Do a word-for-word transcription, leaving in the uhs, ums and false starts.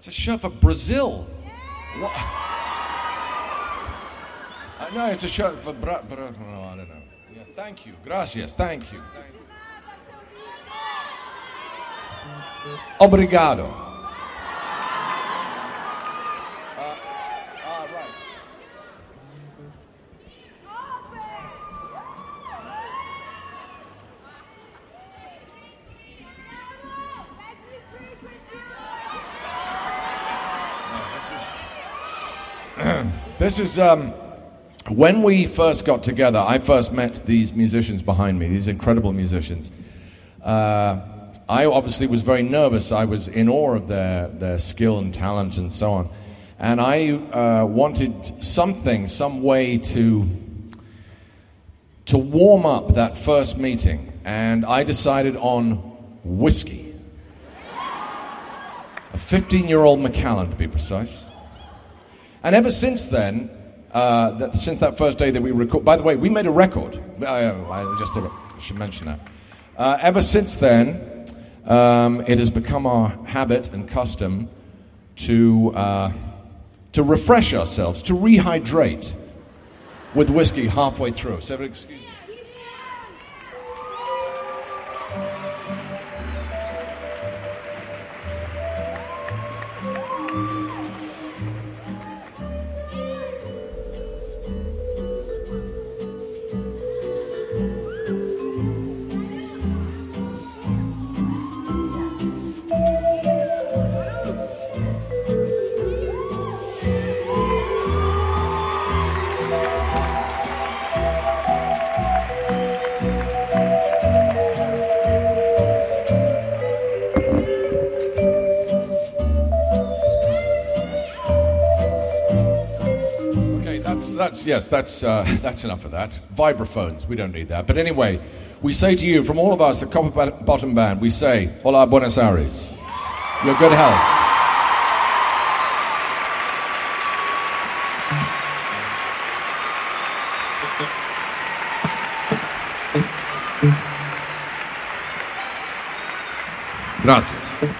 It's a shirt for Brazil. What? Uh, no, it's a shirt for Bra... Bra no, I don't know. Yeah, thank you. Gracias. Thank you. Thank you. Obrigado. Uh, uh, right. This is um, when we first got together. I first met these musicians behind me, these incredible musicians. Uh, I obviously was very nervous. I was in awe of their, their skill and talent and so on. And I uh, wanted something, some way to, to warm up that first meeting. And I decided on whiskey. A fifteen-year-old Macallan, to be precise. And ever since then, uh, that, since that first day that we record, by the way, we made a record. I, I just I should mention that. Uh, ever since then, um, it has become our habit and custom to uh, to refresh ourselves, to rehydrate with whiskey halfway through. So, excuse me. That's, yes, that's uh, that's enough of that. Vibraphones, we don't need that. But anyway, we say to you, from all of us, the Copper Bottom Band, we say, Hola, Buenos Aires. Your good health. Gracias.